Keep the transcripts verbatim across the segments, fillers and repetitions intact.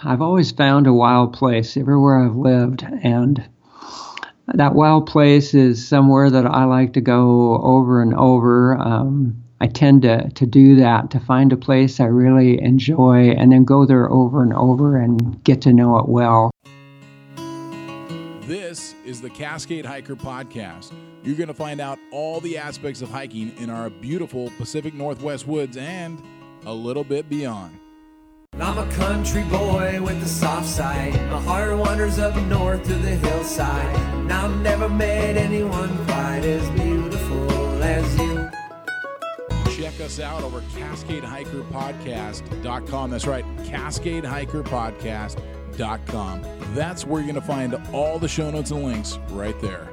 I've always found a wild place everywhere I've lived, and that wild place is somewhere that I like to go over and over. Um, I tend to, to do that, to find a place I really enjoy and then go there over and over and get to know it well. This is the Cascade Hiker Podcast. You're going to find out all the aspects of hiking in our beautiful Pacific Northwest woods and a little bit beyond. I'm a country boy with the soft side. My heart wanders up north to the hillside. And I've never met anyone quite as beautiful as you. Check us out over Cascade Hiker Podcast dot com. That's right, Cascade Hiker Podcast dot com. That's where you're going to find all the show notes and links right there.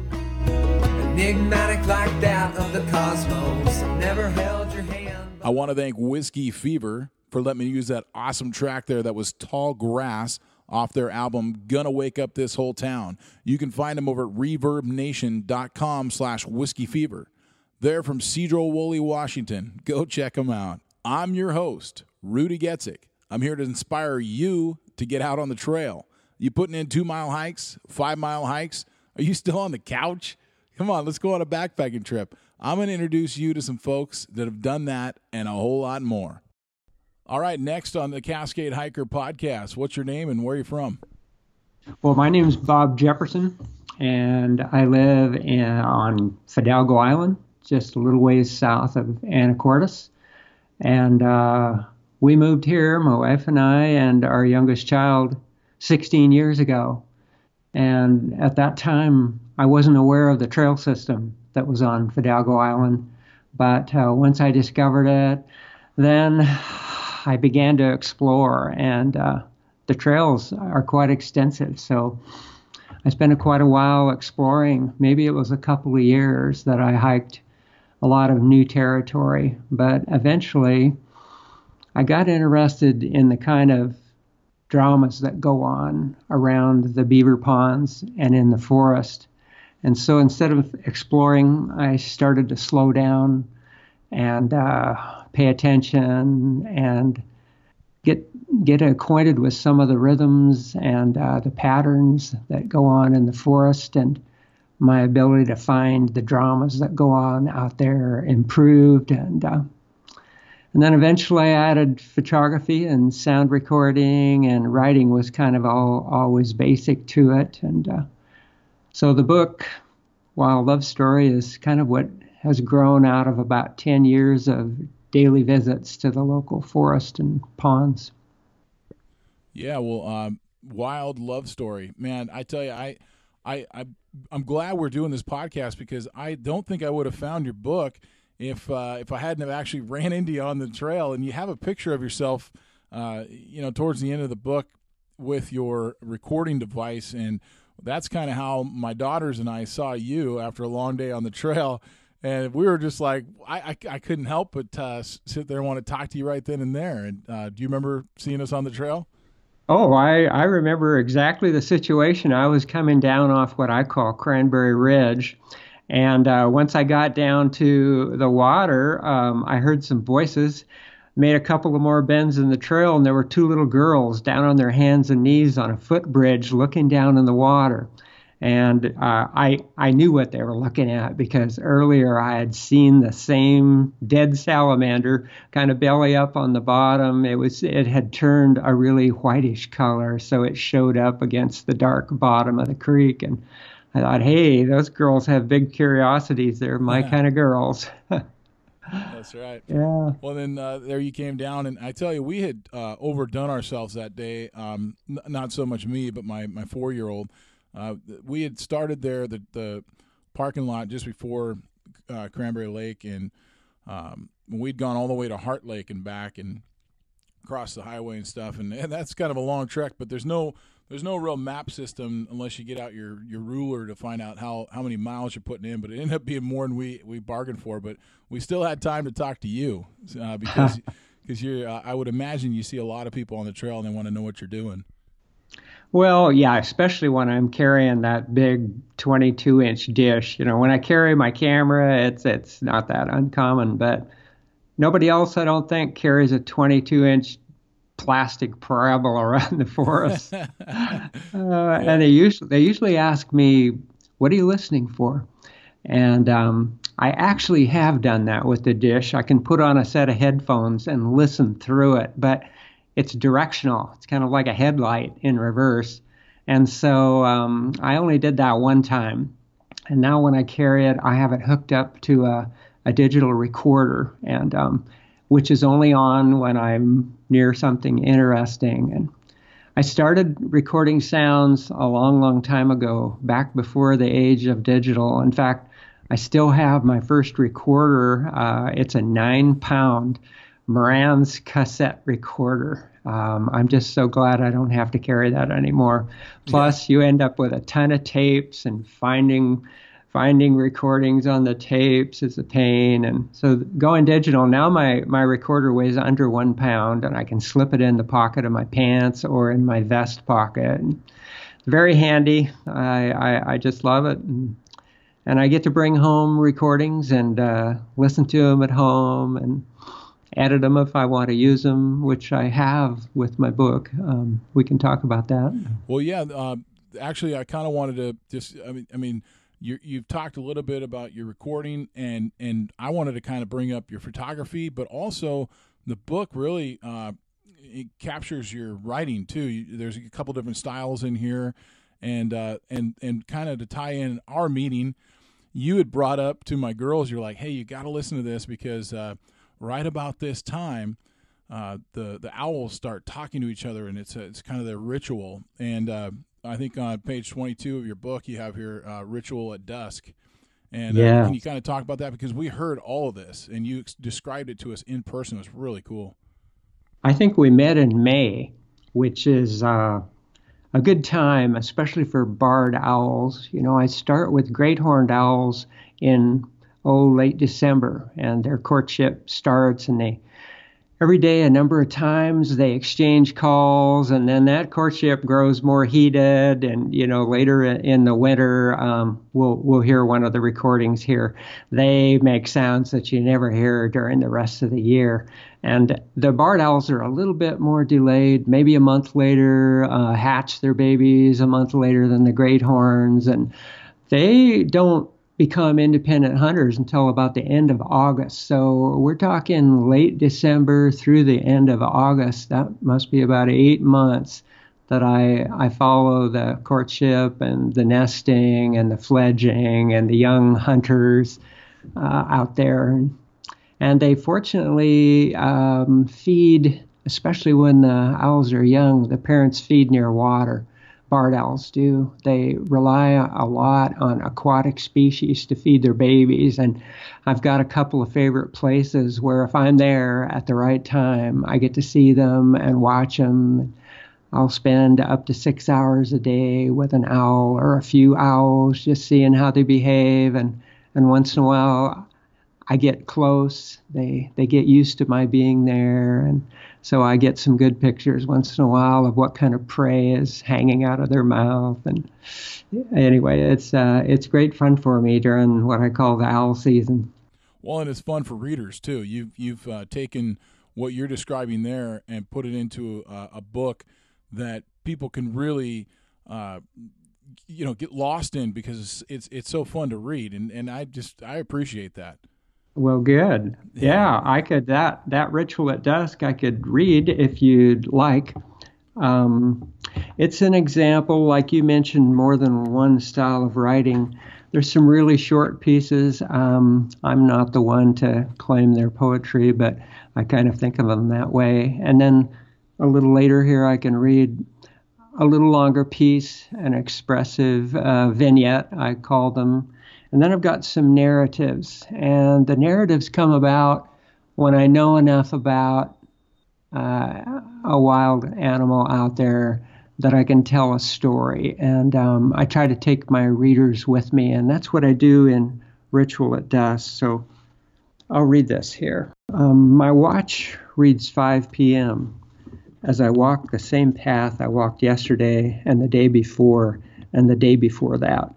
Enigmatic like that of the cosmos. I've never held your hand. I want to thank Whiskey Fever for letting me use that awesome track there that was Tall Grass off their album Gonna Wake Up This Whole Town. You can find them over at reverb nation dot com slash whiskey fever. They're from Sedro-Woolley, Washington. Go check them out. I'm your host, Rudy Getzik. I'm here to inspire you to get out on the trail. You putting in two-mile hikes, five-mile hikes? Are you still on the couch? Come on, let's go on a backpacking trip. I'm going to introduce you to some folks that have done that and a whole lot more. All right, next on the Cascade Hiker Podcast, what's your name and where are you from? Well, my name is Bob Jefferson, and I live in, on Fidalgo Island, just a little ways south of Anacortes. And uh, we moved here, my wife and I, and our youngest child, sixteen years ago. And at that time, I wasn't aware of the trail system that was on Fidalgo Island. But uh, once I discovered it, then I began to explore, and uh, the trails are quite extensive. So I spent quite a while exploring. Maybe it was a couple of years that I hiked a lot of new territory. But eventually, I got interested in the kind of dramas that go on around the beaver ponds and in the forest. And so instead of exploring, I started to slow down and uh, pay attention and get get acquainted with some of the rhythms and uh, the patterns that go on in the forest, and my ability to find the dramas that go on out there improved. And uh, and then eventually I added photography and sound recording, and writing was kind of all, always basic to it. And uh, so the book, Wild Love Story, is kind of what has grown out of about ten years of daily visits to the local forest and ponds. Yeah, well, um, Wild Love Story, man. I tell you, I, I, I, I'm glad we're doing this podcast because I don't think I would have found your book if uh, if I hadn't have actually ran into you on the trail. And you have a picture of yourself, uh, you know, towards the end of the book with your recording device, and that's kind of how my daughters and I saw you after a long day on the trail. And we were just like, I, I, I couldn't help but uh, sit there and want to talk to you right then and there. And uh, do you remember seeing us on the trail? Oh, I, I remember exactly the situation. I was coming down off what I call Cranberry Ridge. And uh, once I got down to the water, um, I heard some voices, made a couple of more bends in the trail, and there were two little girls down on their hands and knees on a footbridge looking down in the water. And uh, I I knew what they were looking at because earlier I had seen the same dead salamander kind of belly up on the bottom. It was it had turned a really whitish color, so it showed up against the dark bottom of the creek. And I thought, hey, those girls have big curiosities. They're my Yeah. kind of girls. That's right. Yeah. Well, then uh, there you came down, and I tell you, we had uh, overdone ourselves that day. Um, n- not so much me, but my, my four-year-old. Uh, we had started there, the, the parking lot just before uh, Cranberry Lake, and um, we'd gone all the way to Heart Lake and back and across the highway and stuff. And, and that's kind of a long trek, but there's no there's no real map system unless you get out your, your ruler to find out how, how many miles you're putting in. But it ended up being more than we, we bargained for. But we still had time to talk to you uh, because because you're uh, I would imagine you see a lot of people on the trail and they want to know what you're doing. Well, yeah, especially when I'm carrying that big twenty-two inch dish. You know, when I carry my camera, it's it's not that uncommon, but nobody else, I don't think, carries a twenty-two inch plastic parabola around the forest. uh, and they usually they usually ask me, "What are you listening for?" And um, I actually have done that with the dish. I can put on a set of headphones and listen through it, but it's directional. It's kind of like a headlight in reverse. And so um, I only did that one time. And now when I carry it, I have it hooked up to a, a digital recorder, and um, which is only on when I'm near something interesting. And I started recording sounds a long, long time ago, back before the age of digital. In fact, I still have my first recorder. Uh, it's a nine pound Marantz cassette recorder. Um, I'm just so glad I don't have to carry that anymore. Plus, yeah. You end up with a ton of tapes, and finding finding recordings on the tapes is a pain. And so going digital, now my, my recorder weighs under one pound, and I can slip it in the pocket of my pants or in my vest pocket. And very handy. I, I, I just love it. And, and I get to bring home recordings and uh, listen to them at home and edit them if I want to use them, which I have with my book. Um, we can talk about that. Well, yeah. Uh, actually, I kind of wanted to just. I mean, I mean, you, you've talked a little bit about your recording, and and I wanted to kind of bring up your photography, but also the book really uh, it captures your writing too. You, there's a couple different styles in here, and uh, and and kind of to tie in our meeting, you had brought up to my girls. You're like, hey, you got to listen to this because. Uh, Right about this time, uh, the the owls start talking to each other, and it's a, it's kind of their ritual. And uh, I think on page twenty-two of your book, you have here uh, ritual at dusk. And yeah. uh, can you kind of talk about that, because we heard all of this, and you ex- described it to us in person. It was really cool. I think we met in May, which is uh, a good time, especially for barred owls. You know, I start with great horned owls in oh, late December, and their courtship starts, and they, every day, a number of times, they exchange calls, and then that courtship grows more heated, and, you know, later in the winter, um, we'll, we'll hear one of the recordings here. They make sounds that you never hear during the rest of the year. And the barred owls are a little bit more delayed, maybe a month later, uh, hatch their babies a month later than the great horns, and they don't become independent hunters until about the end of August. So we're talking late December through the end of August. That must be about eight months that I, I follow the courtship and the nesting and the fledging and the young hunters uh, out there. And they fortunately um, feed, especially when the owls are young, the parents feed near water. Barred owls do. They rely a lot on aquatic species to feed their babies, and I've got a couple of favorite places where if I'm there at the right time, I get to see them and watch them. I'll spend up to six hours a day with an owl or a few owls, just seeing how they behave, and, and once in a while I get close. They they get used to my being there, and so I get some good pictures once in a while of what kind of prey is hanging out of their mouth. And anyway, it's uh, it's great fun for me during what I call the owl season. Well, and it's fun for readers too. You've you've uh, taken what you're describing there and put it into a, a book that people can really, uh, you know, get lost in, because it's, it's it's so fun to read, and and I just I appreciate that. Well, good. Yeah, I could, that, that ritual at dusk, I could read if you'd like. Um, it's an example, like you mentioned, more than one style of writing. There's some really short pieces. Um, I'm not the one to claim their poetry, but I kind of think of them that way. And then a little later here, I can read a little longer piece, an expressive uh, vignette, I call them. And then I've got some narratives, and the narratives come about when I know enough about uh, a wild animal out there that I can tell a story. And um, I try to take my readers with me, and that's what I do in Ritual at Dusk. So I'll read this here. Um, my watch reads five p.m. as I walk the same path I walked yesterday and the day before and the day before that.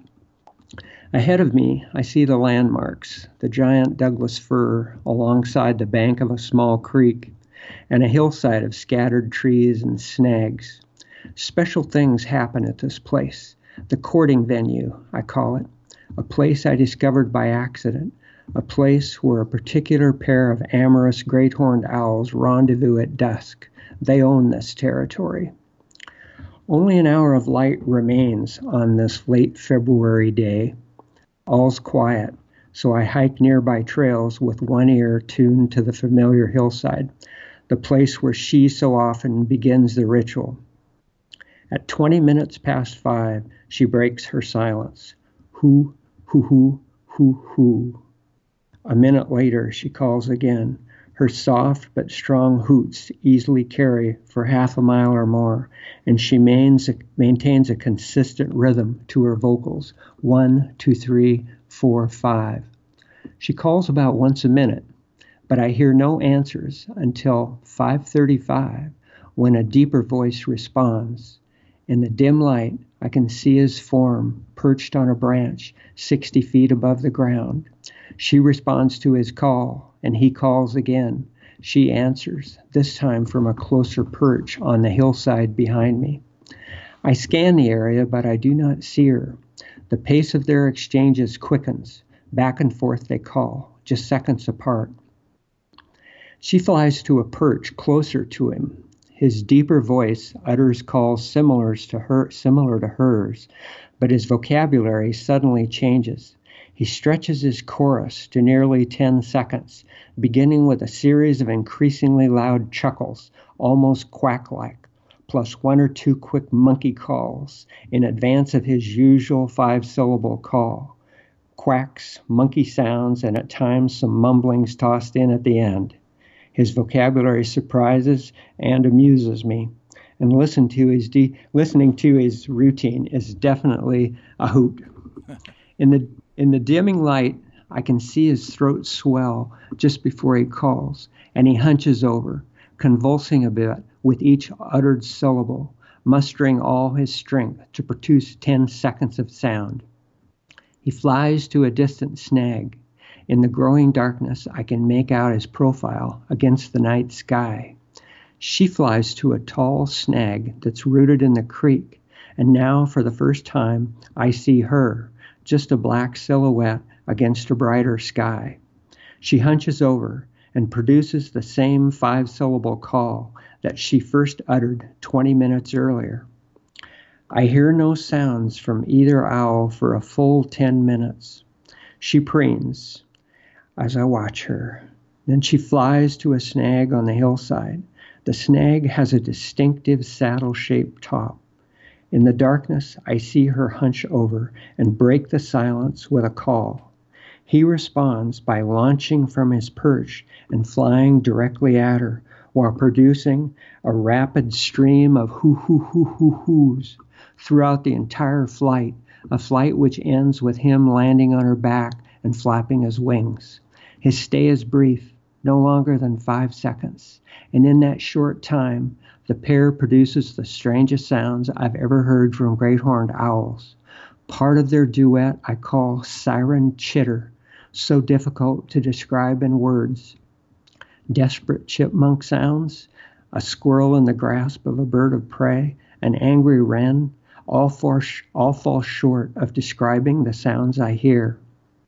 Ahead of me, I see the landmarks, the giant Douglas fir alongside the bank of a small creek, and a hillside of scattered trees and snags. Special things happen at this place. The courting venue, I call it. A place I discovered by accident. A place where a particular pair of amorous great-horned owls rendezvous at dusk. They own this territory. Only an hour of light remains on this late February day. All's quiet, so I hike nearby trails with one ear tuned to the familiar hillside, the place where she so often begins the ritual. At twenty minutes past five, she breaks her silence. Hoo, hoo, hoo, hoo, hoo. A minute later, she calls again. Her soft but strong hoots easily carry for half a mile or more, and she mains, maintains a consistent rhythm to her vocals. One, two, three, four, five. She calls about once a minute, but I hear no answers until five thirty-five, when a deeper voice responds. In the dim light, I can see his form perched on a branch sixty feet above the ground. She responds to his call, and he calls again. She answers, this time from a closer perch on the hillside behind me. I scan the area, but I do not see her. The pace of their exchanges quickens. Back and forth they call, just seconds apart. She flies to a perch closer to him. His deeper voice utters calls similar to her, similar to hers, but his vocabulary suddenly changes. He stretches his chorus to nearly ten seconds, beginning with a series of increasingly loud chuckles, almost quack-like, plus one or two quick monkey calls in advance of his usual five-syllable call. Quacks, monkey sounds, and at times some mumblings tossed in at the end. His vocabulary surprises and amuses me, and listen to his de- listening to his routine is definitely a hoot. In the in the dimming light, I can see his throat swell just before he calls, and he hunches over, convulsing a bit with each uttered syllable, mustering all his strength to produce ten seconds of sound. He flies to a distant snag. In the growing darkness, I can make out his profile against the night sky. She flies to a tall snag that's rooted in the creek, and now, for the first time, I see her, just a black silhouette against a brighter sky. She hunches over and produces the same five-syllable call that she first uttered twenty minutes earlier. I hear no sounds from either owl for a full ten minutes. She preens as I watch her. Then she flies to a snag on the hillside. The snag has a distinctive saddle-shaped top. In the darkness, I see her hunch over and break the silence with a call. He responds by launching from his perch and flying directly at her, while producing a rapid stream of hoo-hoo-hoo-hoo-hoos throughout the entire flight, a flight which ends with him landing on her back and flapping his wings. His stay is brief, no longer than five seconds, and in that short time, the pair produces the strangest sounds I've ever heard from great-horned owls. Part of their duet I call siren chitter, so difficult to describe in words. Desperate chipmunk sounds, a squirrel in the grasp of a bird of prey, an angry wren, all, for, all fall short of describing the sounds I hear.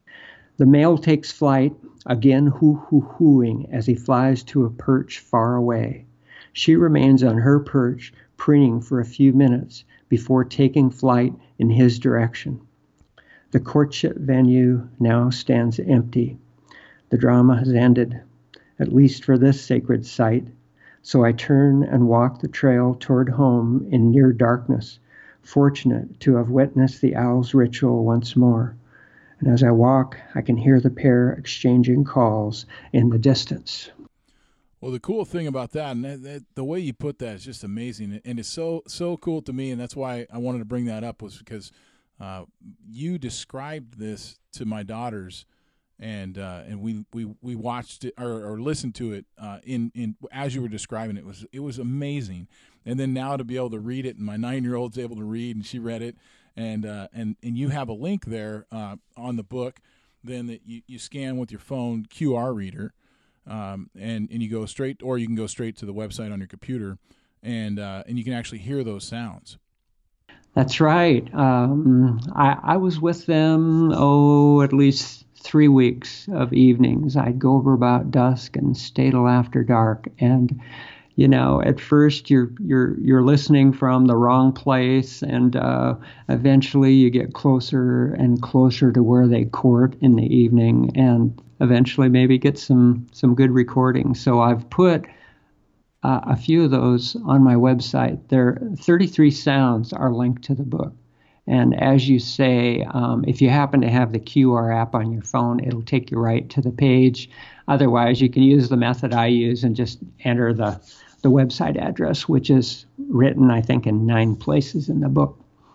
The male takes flight, again hoo-hoo-hooing as he flies to a perch far away. She remains on her perch, preening for a few minutes before taking flight in his direction. The courtship venue now stands empty. The drama has ended, at least for this sacred site, so I turn and walk the trail toward home in near darkness, fortunate to have witnessed the owl's ritual once more. And as I walk, I can hear the pair exchanging calls in the distance. Well, the cool thing about that, and that, that, the way you put that is just amazing, and it's so so cool to me, and that's why I wanted to bring that up, was because uh, you described this to my daughters, and uh, and we, we, we watched it or, or listened to it uh, in in as you were describing it. It was it was amazing, and then now to be able to read it, and my nine-year-old's able to read, and she read it, and uh, and and you have a link there uh, on the book, then that you, you scan with your phone Q R reader. um, and and you go straight, or you can go straight to the website on your computer, and uh, and you can actually hear those sounds. That's right. Um, I, I was with them, oh, at least three weeks of evenings. I'd go over about dusk and stay till after dark. And, you know, at first you're you're you're listening from the wrong place, and uh, eventually you get closer and closer to where they court in the evening, and eventually maybe get some some good recordings. So I've put Uh, a few of those on my website. There, thirty-three sounds are linked to the book. And as you say, um, if you happen to have the Q R app on your phone, it'll take you right to the page. Otherwise, you can use the method I use and just enter the, the website address, which is written, I think, in nine places in the book.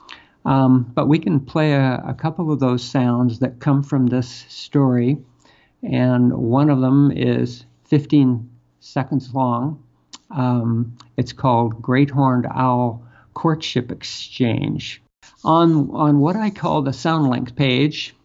Um, but we can play a, a couple of those sounds that come from this story. And one of them is fifteen seconds long. Um, it's called Great Horned Owl Courtship Exchange. On on what I call the SoundLink page,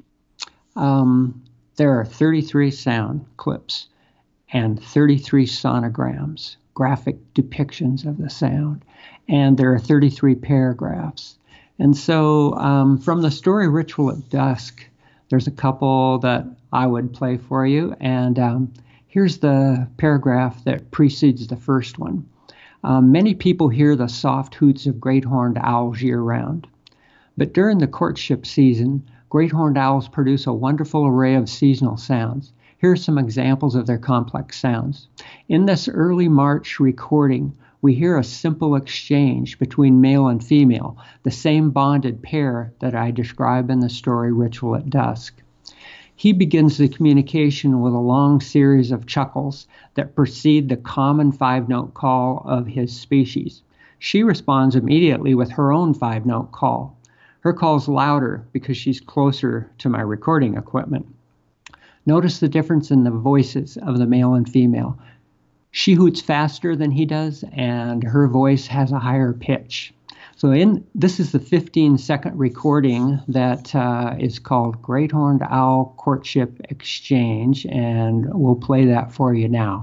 um, there are thirty-three sound clips and thirty-three sonograms, graphic depictions of the sound, and there are thirty-three paragraphs. And so um, from the story Ritual at Dusk, there's a couple that I would play for you, and um, here's the paragraph that precedes the first one. Um, many people hear the soft hoots of great horned owls year-round. But during the courtship season, great horned owls produce a wonderful array of seasonal sounds. Here are some examples of their complex sounds. In this early March recording, we hear a simple exchange between male and female, the same bonded pair that I describe in the story Ritual at Dusk. He begins the communication with a long series of chuckles that precede the common five-note call of his species. She responds immediately with her own five-note call. Her call's louder because she's closer to my recording equipment. Notice the difference in the voices of the male and female. She hoots faster than he does, and her voice has a higher pitch. So in this is the fifteen second recording that uh, is called Great Horned Owl Courtship Exchange, and we'll play that for you now.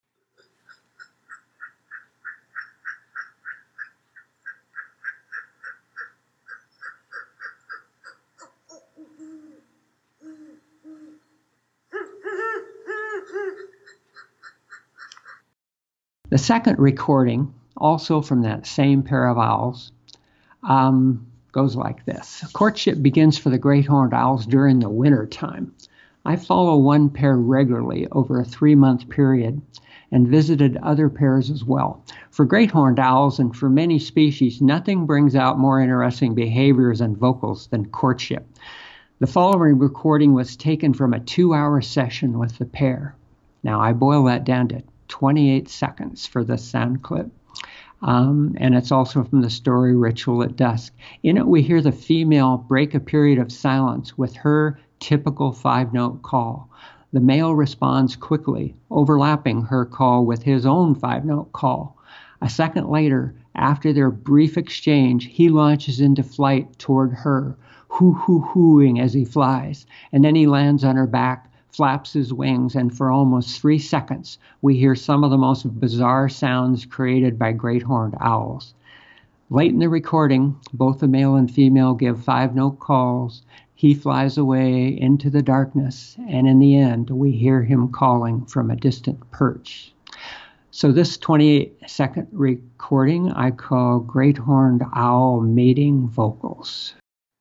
The second recording, also from that same pair of owls, um, goes like this. Courtship begins for the great horned owls during the winter time. I follow one pair regularly over a three-month period and visited other pairs as well. For great horned owls and for many species, nothing brings out more interesting behaviors and vocals than courtship. The following recording was taken from a two-hour session with the pair. Now, I boil that down to twenty-eight seconds for this sound clip. Um, and it's also from the story Ritual at Dusk. In it, we hear the female break a period of silence with her typical five-note call. The male responds quickly, overlapping her call with his own five-note call. A second later, after their brief exchange, he launches into flight toward her, hoo-hoo-hooing as he flies, and then he lands on her back, flaps his wings, and for almost three seconds, we hear some of the most bizarre sounds created by great horned owls. Late in the recording, both the male and female give five-note calls. He flies away into the darkness, and in the end, we hear him calling from a distant perch. So this twenty-eight second recording I call Great Horned Owl Mating Vocals.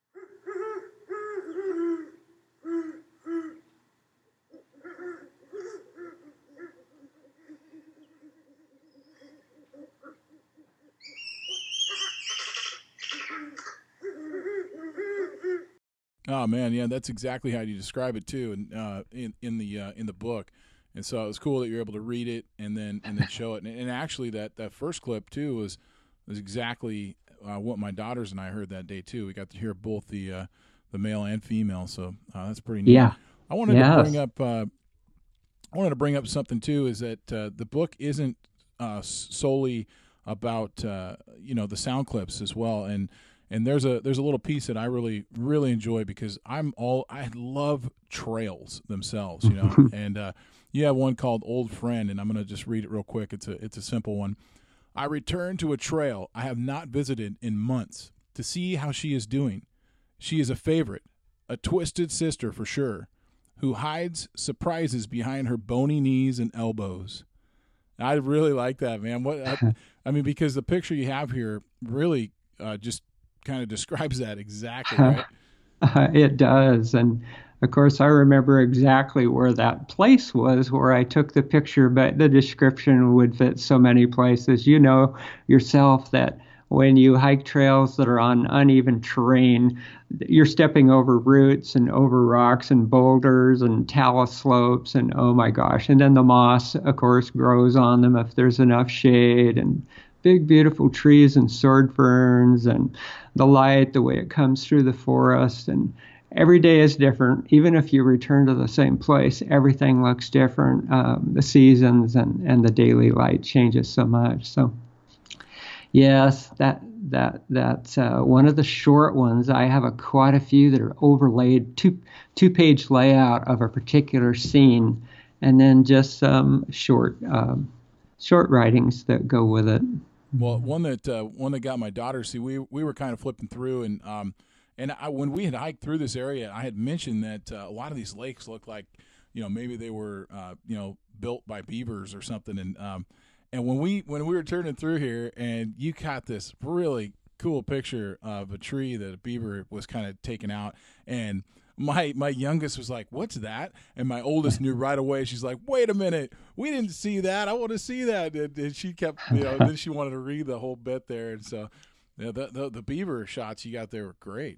Oh man, yeah, that's exactly how you describe it too, and uh, in in the uh, in the book. And so it was cool that you're able to read it and then and then show it. And, and actually, that, that first clip too was was exactly uh, what my daughters and I heard that day too. We got to hear both the uh, the male and female, so uh, that's pretty neat. Yeah, I wanted yes. to bring up uh, I wanted to bring up something too. Is that uh, the book isn't uh, solely about uh, you know the sound clips as well, and And there's a there's a little piece that I really really enjoy because I'm all I love trails themselves, you know, and uh, You have one called Old Friend, and I'm going to just read it real quick. It's a it's a simple one. I return to a trail I have not visited in months to see how she is doing. She is a favorite, a twisted sister for sure, who hides surprises behind her bony knees and elbows. I really like that, man. What I, I mean, because the picture you have here really uh, just kind of describes that exactly, right? Uh, it does. And of course, I remember exactly where that place was where I took the picture, but the description would fit so many places. You know yourself that when you hike trails that are on uneven terrain, you're stepping over roots and over rocks and boulders and talus slopes, and oh my gosh. And then the moss, of course, grows on them if there's enough shade, and big, beautiful trees and sword ferns, and the light, the way it comes through the forest. And every day is different. Even if you return to the same place, everything looks different. Um, the seasons and, and the daily light changes so much. So yes, that that that's uh, one of the short ones. I have a, quite a few that are overlaid, two two page layout of a particular scene, and then just some short um, short writings that go with it. Well, one that uh, one that got my daughter. See, we we were kind of flipping through, and um, and I, when we had hiked through this area, I had mentioned that uh, a lot of these lakes look like, you know, maybe they were uh, you know built by beavers or something, and um, and when we when we were turning through here, and you caught this really cool picture of a tree that a beaver was kind of taking out, and my my youngest was like, "What's that?" And my oldest knew right away. She's like, "Wait a minute, we didn't see that. I want to see that." And, and she kept, you know, then she wanted to read the whole bit there, and so yeah, the, the the beaver shots you got there were great.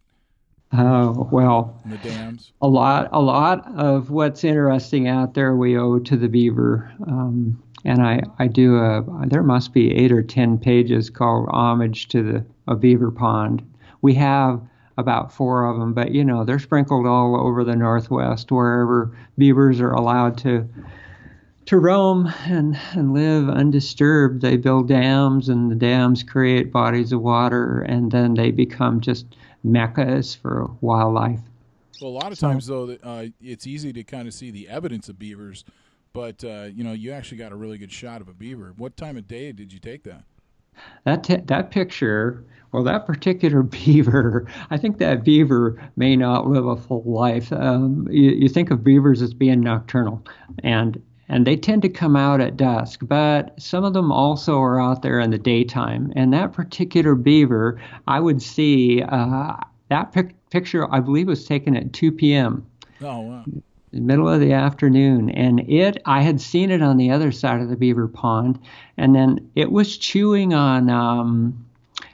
Oh, well, And the dams. a lot a lot of what's interesting out there we owe to the beaver. Um, and I, I do a, there must be eight or ten pages called Homage to the a Beaver Pond. We have about four of them, but you know, they're sprinkled all over the Northwest, wherever beavers are allowed to to roam and, and live undisturbed. They build dams, and the dams create bodies of water, and then they become just meccas for wildlife. Well, a lot of times, though, uh, it's easy to kind of see the evidence of beavers, but, uh, you know, you actually got a really good shot of a beaver. What time of day did you take that? That t- that picture, well, that particular beaver, I think that beaver may not live a full life. Um, you, you think of beavers as being nocturnal, and and they tend to come out at dusk, but some of them also are out there in the daytime. And that particular beaver, I would see uh, that pic- picture, I believe, was taken at two p.m. Oh, wow. The middle of the afternoon, and it I had seen it on the other side of the beaver pond, and then it was chewing on um,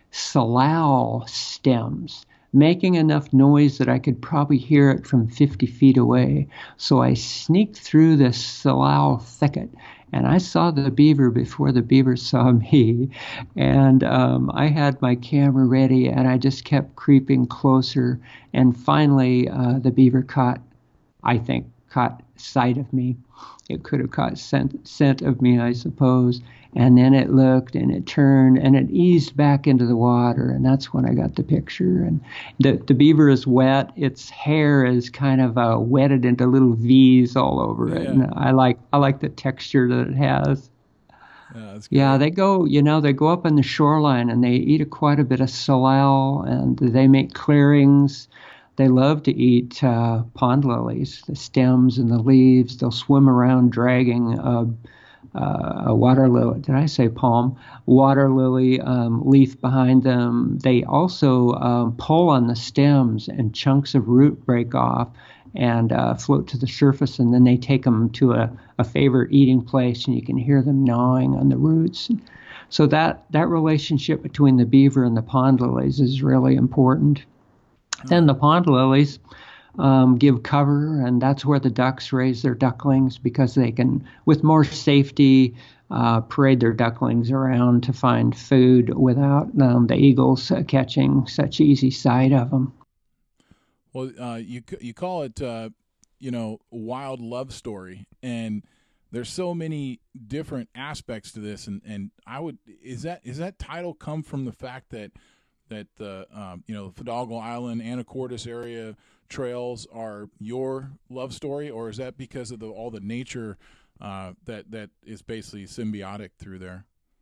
salal stems, making enough noise that I could probably hear it from fifty feet away. So I sneaked through this salal thicket, and I saw the beaver before the beaver saw me. And um, I had my camera ready, and I just kept creeping closer, and finally uh, the beaver caught I think, caught sight of me. It could have caught scent, scent of me, I suppose. And then it looked, and it turned, and it eased back into the water, and that's when I got the picture. And the, the beaver is wet. Its hair is kind of uh, wetted into little V's all over it. Yeah. And I like I like the texture that it has. Yeah, that's yeah, they go, you know, they go up on the shoreline, and they eat a, quite a bit of salal, and they make clearings. They love to eat uh, pond lilies, the stems and the leaves. They'll swim around dragging uh, uh, a water lily. Did I say palm? Water lily um, leaf behind them. They also um, pull on the stems, and chunks of root break off and uh, float to the surface, and then they take them to a, a favorite eating place, and you can hear them gnawing on the roots. So that, that relationship between the beaver and the pond lilies is really important. Then the pond lilies um, give cover, and that's where the ducks raise their ducklings, because they can, with more safety, uh, parade their ducklings around to find food without um, the eagles uh, catching such easy sight of them. Well, uh, you you call it, uh, you know, wild love story, and there's so many different aspects to this, and, and I would is that is that title come from the fact that that the um, you know, Fidalgo Island, Anacortes area trails are your love story, or is that because of the, all the nature uh, that that is basically symbiotic through there?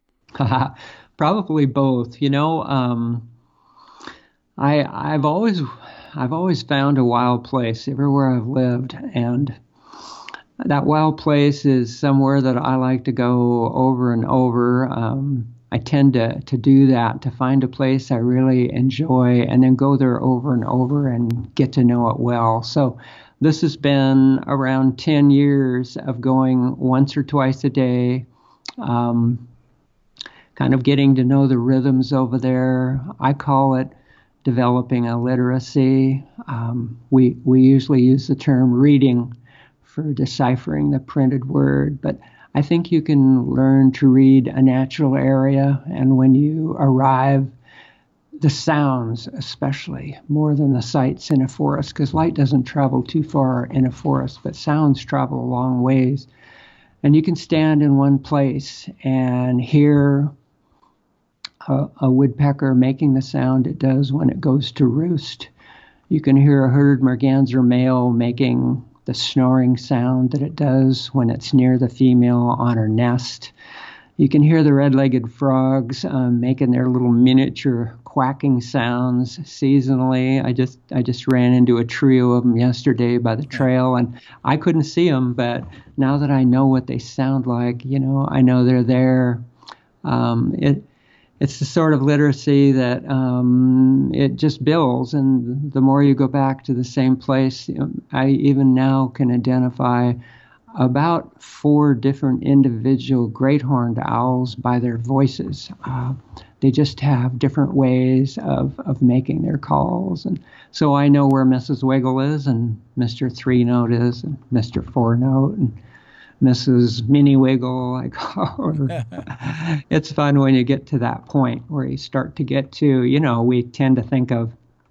Probably both. You know, um, I I've always I've always found a wild place everywhere I've lived, and that wild place is somewhere that I like to go over and over. Um, I tend to, to do that, to find a place I really enjoy and then go there over and over and get to know it well. So this has been around ten years of going once or twice a day, um, kind of getting to know the rhythms over there. I call it developing a literacy. Um, we, we usually use the term reading for deciphering the printed word, but I think you can learn to read a natural area, and when you arrive, the sounds especially, more than the sights in a forest, because light doesn't travel too far in a forest, but sounds travel a long ways. And you can stand in one place and hear a, a woodpecker making the sound it does when it goes to roost. You can hear a herd merganser male making the snoring sound that it does when it's near the female on her nest. You can hear the red-legged frogs um, making their little miniature quacking sounds seasonally. I just I just ran into a trio of them yesterday by the trail, and I couldn't see them, but now that I know what they sound like, you know, I know they're there. Um, it It's the sort of literacy that um, it just builds, and the more you go back to the same place, you know, I even now can identify about four different individual great horned owls by their voices. Uh, they just have different ways of, of making their calls, and so I know where Missus Wiggle is, and Mister Three Note is, and Mister Four Note, and Missus Mini Wiggle, I call her. It's fun when you get to that point where you start to get to, you know, we tend to think of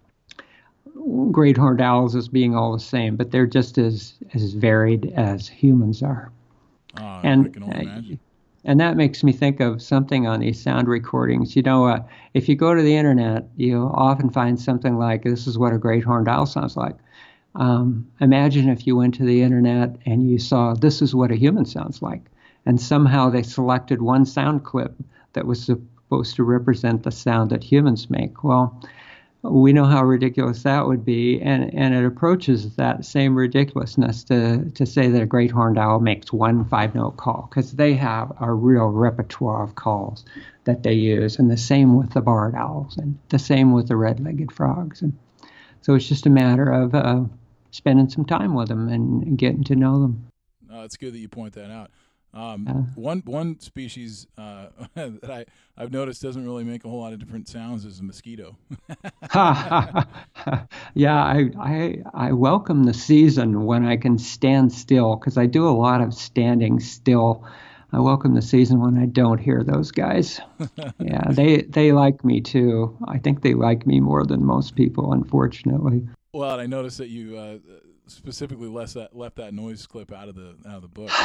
great horned owls as being all the same, but they're just as, as varied as humans are. Uh, and I can only imagine. And that makes me think of something on these sound recordings. You know, uh, if you go to the internet, you'll often find something like, this is what a great horned owl sounds like. Um, imagine if you went to the internet and you saw, this is what a human sounds like. And somehow they selected one sound clip that was supposed to represent the sound that humans make. Well, we know how ridiculous that would be, and, and it approaches that same ridiculousness to, to say that a great horned owl makes one five-note call, because they have a real repertoire of calls that they use, and the same with the barred owls, and the same with the red-legged frogs. And so it's just a matter of uh, spending some time with them and getting to know them. Uh, it's good that you point that out. Um, Uh, one one species uh, that I, I've noticed doesn't really make a whole lot of different sounds is a mosquito. Yeah, I, I I welcome the season when I can stand still, because I do a lot of standing still. I welcome the season when I don't hear those guys. Yeah, they they like me too. I think they like me more than most people, unfortunately. Well, and I noticed that you uh, specifically left that left that noise clip out of the out of the book.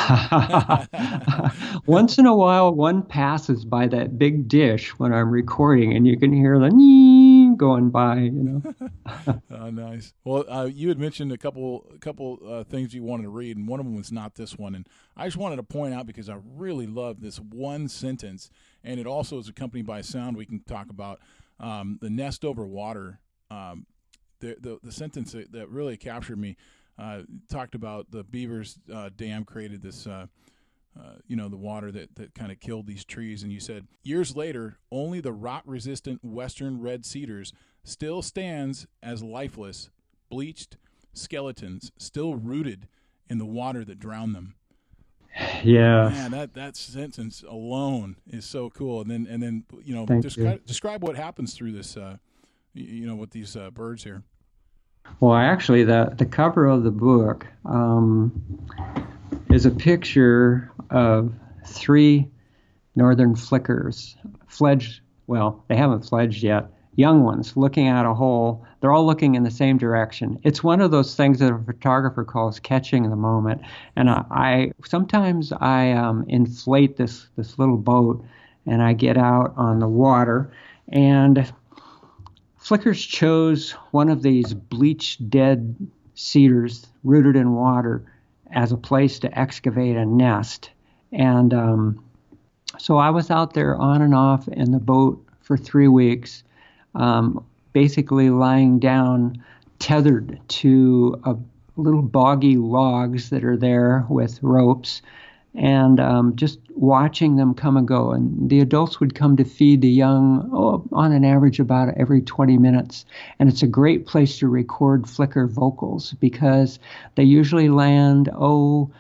Once in a while, one passes by that big dish when I'm recording, and you can hear the nee going by. You know. Oh, nice. Well, uh, you had mentioned a couple a couple uh, things you wanted to read, and one of them was not this one. And I just wanted to point out, because I really love this one sentence, and it also is accompanied by a sound we can talk about. Um, the nest over water. Um, The, the the sentence that, that really captured me uh, talked about the Beavers uh, Dam created this, uh, uh, you know, the water that, that kind of killed these trees. And you said, years later, only the rot-resistant western red cedars still stands as lifeless, bleached skeletons, still rooted in the water that drowned them. Yeah. Man, that, that sentence alone is so cool. And then, and then you know, Thank describe, you. describe what happens through this, uh, you, you know, with these uh, birds here. Well, actually, the, the cover of the book um, is a picture of three northern flickers, fledged, well, they haven't fledged yet, young ones looking at a hole. They're all looking in the same direction. It's one of those things that a photographer calls catching the moment. And I, I sometimes I um, inflate this, this little boat, and I get out on the water, and flickers chose one of these bleached dead cedars rooted in water as a place to excavate a nest. And um, so I was out there on and off in the boat for three weeks, um, basically lying down, tethered to a little boggy logs that are there with ropes, and um, just watching them come and go. And the adults would come to feed the young, oh, on an average about every twenty minutes. And it's a great place to record flicker vocals because they usually land, oh,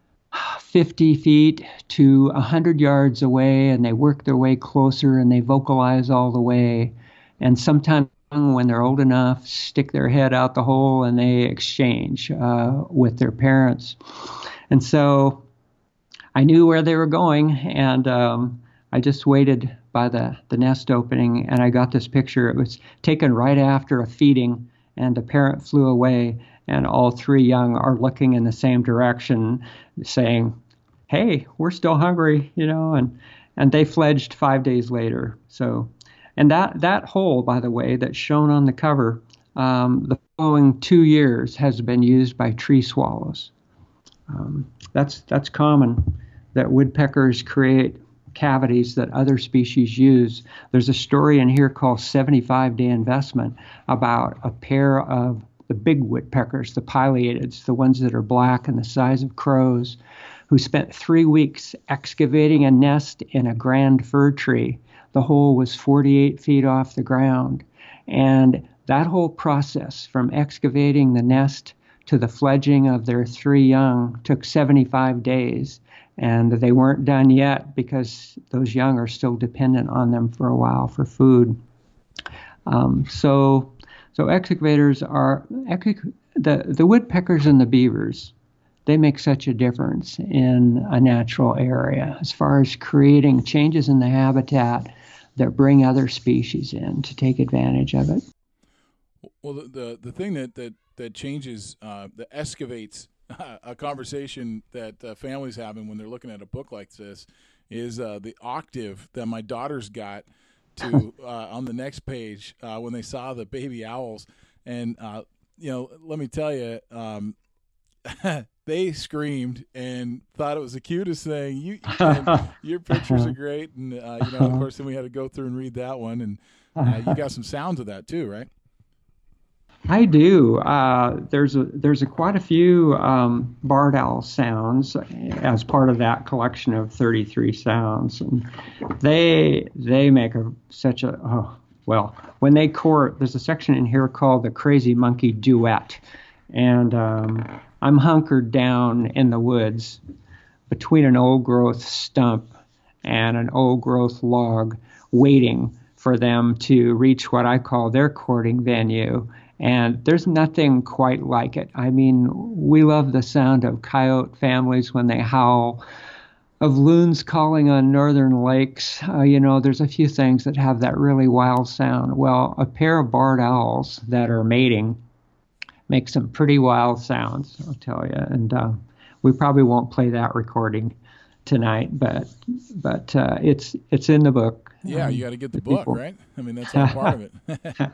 fifty feet to one hundred yards away, and they work their way closer and they vocalize all the way. And sometimes when they're old enough, stick their head out the hole and they exchange uh, with their parents. And so I knew where they were going, and um, I just waited by the, the nest opening, and I got this picture. It was taken right after a feeding, and the parent flew away, and all three young are looking in the same direction, saying, hey, we're still hungry, you know, and, and they fledged five days later. So, and that, that hole, by the way, that's shown on the cover, um, the following two years has been used by tree swallows. Um, that's that's common that woodpeckers create cavities that other species use. There's a story in here called seventy-five day Investment about a pair of the big woodpeckers, the pileatids, the ones that are black and the size of crows, who spent three weeks excavating a nest in a grand fir tree. The hole was forty-eight feet off the ground. And that whole process from excavating the nest to the fledging of their three young took seventy-five days. And they weren't done yet because those young are still dependent on them for a while for food. Um, so so excavators are, the, the woodpeckers and the beavers, they make such a difference in a natural area as far as creating changes in the habitat that bring other species in to take advantage of it. Well, the the, the thing that, that, that changes, uh, that excavates uh, a conversation that uh, families having when they're looking at a book like this is uh, the octave that my daughters got to uh, on the next page uh, when they saw the baby owls. And, uh, you know, let me tell you, um, they screamed and thought it was the cutest thing. You, your pictures are great. And, uh, you know, of course, then we had to go through and read that one. And uh, you got some sounds of that too, right? I do. Uh, there's a there's a quite a few um, barred owl sounds as part of that collection of thirty-three sounds, and they they make a such a oh, well when they court. There's a section in here called the Crazy Monkey Duet, and um, I'm hunkered down in the woods between an old growth stump and an old growth log, waiting for them to reach what I call their courting venue. And there's nothing quite like it. I mean, we love the sound of coyote families when they howl, of loons calling on northern lakes. Uh, you know, there's a few things that have that really wild sound. Well, a pair of barred owls that are mating make some pretty wild sounds, I'll tell you. And uh, we probably won't play that recording tonight, but but uh, it's it's in the book. Yeah, um, you got to get the book, people. Right? I mean, that's all part of it.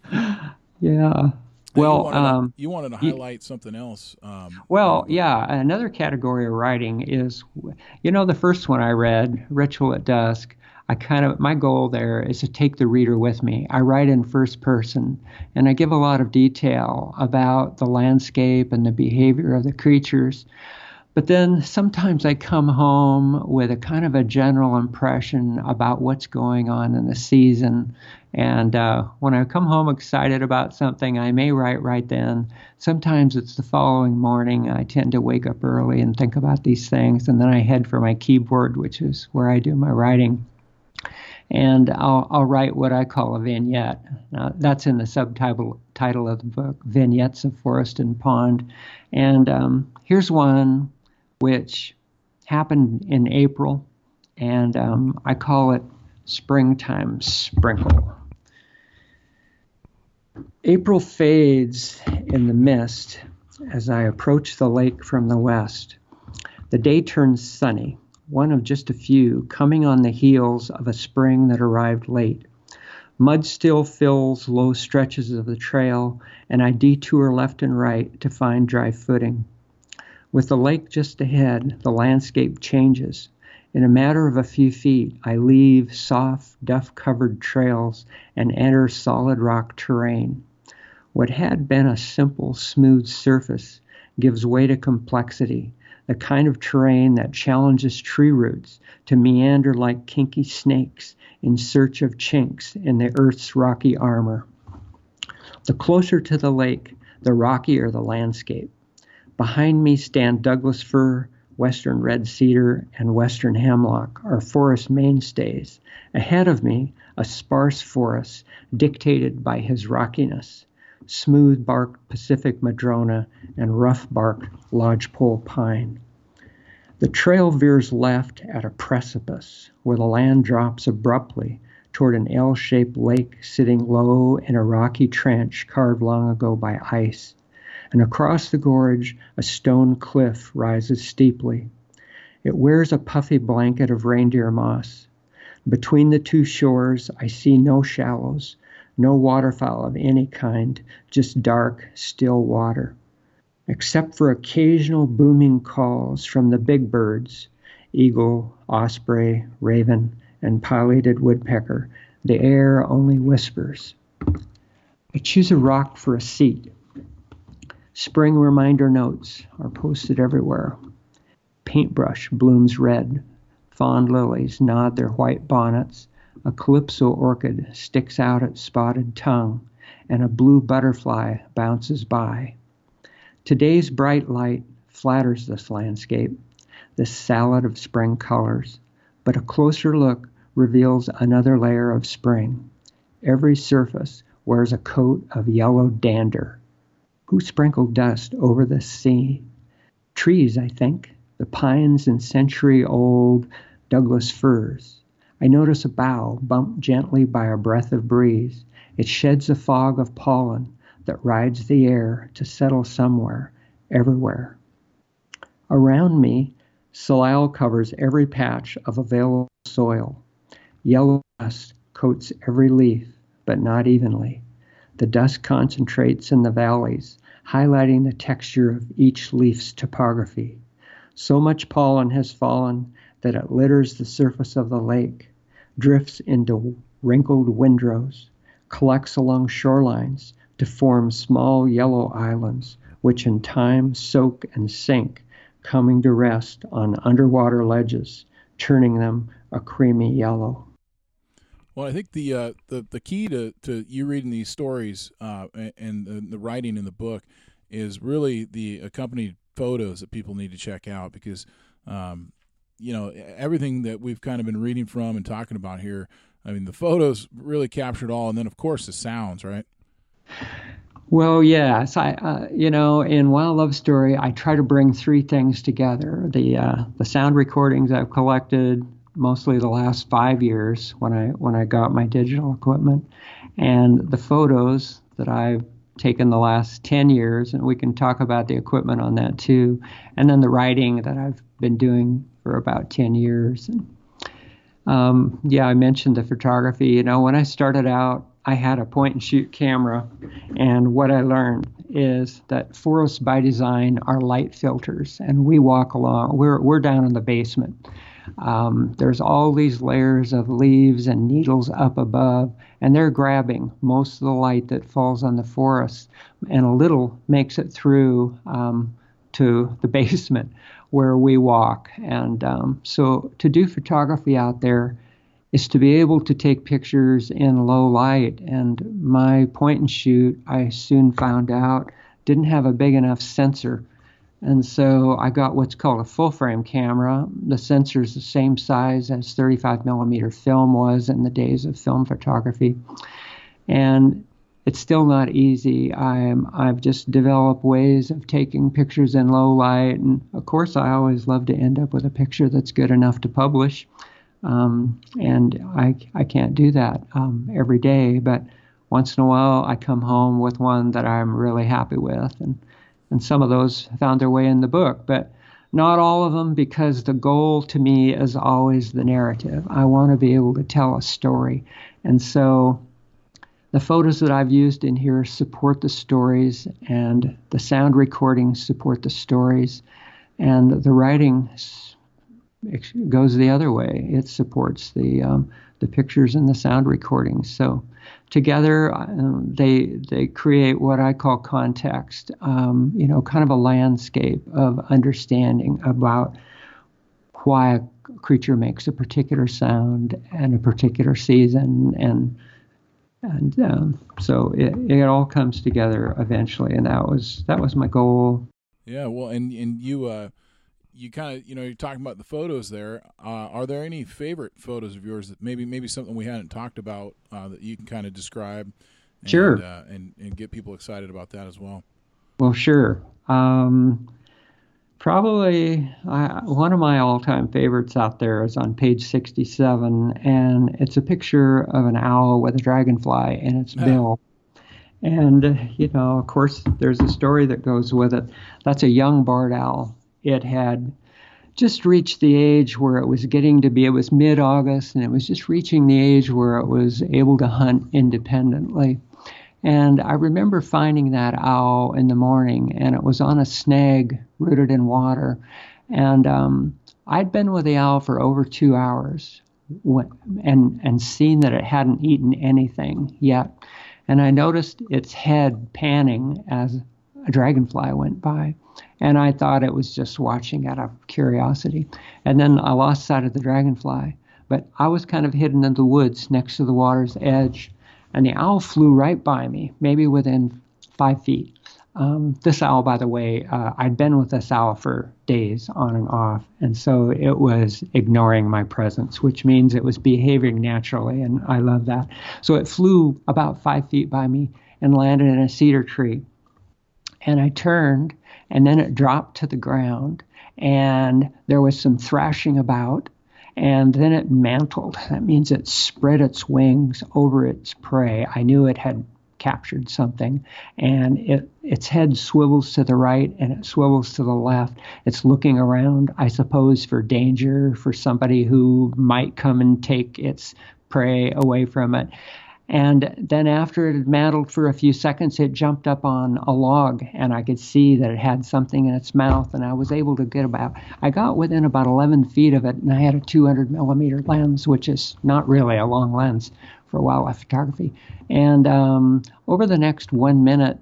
Yeah. Well, you wanted, um, to, you wanted to highlight something else. Um, well, yeah. Another category of writing is, you know, the first one I read, Ritual at Dusk. I kind of, my goal there is to take the reader with me. I write in first person, and I give a lot of detail about the landscape and the behavior of the creatures. But then sometimes I come home with a kind of a general impression about what's going on in the season. And uh, when I come home excited about something, I may write right then. Sometimes it's the following morning. I tend to wake up early and think about these things. And then I head for my keyboard, which is where I do my writing. And I'll, I'll write what I call a vignette. Now, that's in the subtitle title of the book, Vignettes of Forest and Pond. And um, here's one which happened in April, and um, I call it Springtime Sprinkle. April fades in the mist as I approach the lake from the west. The day turns sunny, one of just a few, coming on the heels of a spring that arrived late. Mud still fills low stretches of the trail, and I detour left and right to find dry footing. With the lake just ahead, the landscape changes. In a matter of a few feet, I leave soft, duff-covered trails and enter solid rock terrain. What had been a simple, smooth surface gives way to complexity, the kind of terrain that challenges tree roots to meander like kinky snakes in search of chinks in the earth's rocky armor. The closer to the lake, the rockier the landscape. Behind me stand Douglas fir, western red cedar, and western hemlock, our forest mainstays. Ahead of me, a sparse forest dictated by his rockiness, smooth-barked Pacific madrona and rough-barked lodgepole pine. The trail veers left at a precipice where the land drops abruptly toward an L-shaped lake sitting low in a rocky trench carved long ago by ice. And across the gorge, a stone cliff rises steeply. It wears a puffy blanket of reindeer moss. Between the two shores, I see no shallows, no waterfowl of any kind, just dark, still water. Except for occasional booming calls from the big birds, eagle, osprey, raven, and pileated woodpecker, the air only whispers. I choose a rock for a seat. Spring reminder notes are posted everywhere. Paintbrush blooms red. Fawn lilies nod their white bonnets. A calypso orchid sticks out its spotted tongue, and a blue butterfly bounces by. Today's bright light flatters this landscape, this salad of spring colors, but a closer look reveals another layer of spring. Every surface wears a coat of yellow dander. Who sprinkled dust over the sea? Trees, I think, the pines and century-old Douglas firs. I notice a bough bumped gently by a breath of breeze. It sheds a fog of pollen that rides the air to settle somewhere, everywhere. Around me, salal covers every patch of available soil. Yellow dust coats every leaf, but not evenly. The dust concentrates in the valleys, highlighting the texture of each leaf's topography. So much pollen has fallen that it litters the surface of the lake, drifts into wrinkled windrows, collects along shorelines to form small yellow islands, which in time soak and sink, coming to rest on underwater ledges, turning them a creamy yellow. Well, I think the uh, the the key to, to you reading these stories uh, and the, the writing in the book is really the accompanied photos that people need to check out, because um, you know, everything that we've kind of been reading from and talking about here, I mean, the photos really captured all, and then of course the sounds, right? Well, yes, I uh, you know, in Wild Love Story, I try to bring three things together: the uh, the sound recordings I've collected, mostly the last five years when I when I got my digital equipment, and the photos that I've taken the last ten years, and we can talk about the equipment on that too, and then the writing that I've been doing for about ten years. And, um, yeah, I mentioned the photography. You know, when I started out, I had a point and shoot camera, and what I learned is that forests by design are light filters, and we walk along, we're we're down in the basement. Um, there's all these layers of leaves and needles up above, and they're grabbing most of the light that falls on the forest, and a little makes it through um, to the basement where we walk. And um, so to do photography out there is to be able to take pictures in low light. And my point and shoot, I soon found out, didn't have a big enough sensor. And so I got what's called a full frame camera. The sensor is the same size as thirty-five millimeter film was in the days of film photography. And it's still not easy. I'm, I've just developed ways of taking pictures in low light. And of course, I always love to end up with a picture that's good enough to publish. Um, and I, I can't do that um, every day, but once in a while I come home with one that I'm really happy with. And And some of those found their way in the book, but not all of them, because the goal to me is always the narrative. I want to be able to tell a story. And so the photos that I've used in here support the stories, and the sound recordings support the stories. and the writing goes the other way. It supports the um, the pictures and the sound recordings. So together, um, they they create what I call context. Um, you know, kind of a landscape of understanding about why a creature makes a particular sound and a particular season, and and um, so it, it all comes together eventually. And that was that was my goal. Yeah, well, and and you. Uh... You kind of, you know, you're talking about the photos there. Uh, are there any favorite photos of yours that maybe maybe something we hadn't talked about uh, that you can kind of describe? And, sure. Uh, and and get people excited about that as well. Well, sure. Um, probably I, one of my all-time favorites out there is on page sixty-seven, and it's a picture of an owl with a dragonfly in its bill. And, you know, of course, there's a story that goes with it. That's a young barred owl. It had just reached the age where it was getting to be, it was mid-August, and it was just reaching the age where it was able to hunt independently. And I remember finding that owl in the morning, and it was on a snag rooted in water. And um, I'd been with the owl for over two hours when, and, and seen that it hadn't eaten anything yet. And I noticed its head panning as a dragonfly went by. And I thought it was just watching out of curiosity. And then I lost sight of the dragonfly. But I was kind of hidden in the woods next to the water's edge. And the owl flew right by me, maybe within five feet. Um, this owl, by the way, uh, I'd been with this owl for days on and off. And so it was ignoring my presence, which means it was behaving naturally. And I love that. So it flew about five feet by me and landed in a cedar tree. And I turned, and then it dropped to the ground, and there was some thrashing about, and then it mantled. That means it spread its wings over its prey. I knew it had captured something, and it, its head swivels to the right, and it swivels to the left. It's looking around, I suppose, for danger, for somebody who might come and take its prey away from it. And then after it had mantled for a few seconds, it jumped up on a log, and I could see that it had something in its mouth, and I was able to get about, I got within about eleven feet of it, and I had a two hundred millimeter lens, which is not really a long lens for wildlife photography. And um, over the next one minute,